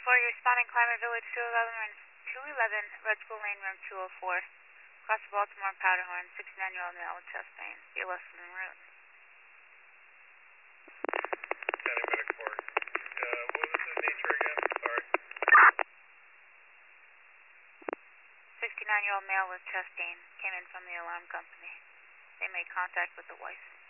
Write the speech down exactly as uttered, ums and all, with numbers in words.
four, you're responding Climate Village two eleven, two eleven, Red School Lane, room two oh four. Across the Baltimore Powderhorn, sixty-nine-year-old male with chest pain. Be less than en route. County Medic four. Uh, what was the nature again? Sorry. sixty-nine-year-old male with chest pain. Came in from the alarm company. They made contact with the wife.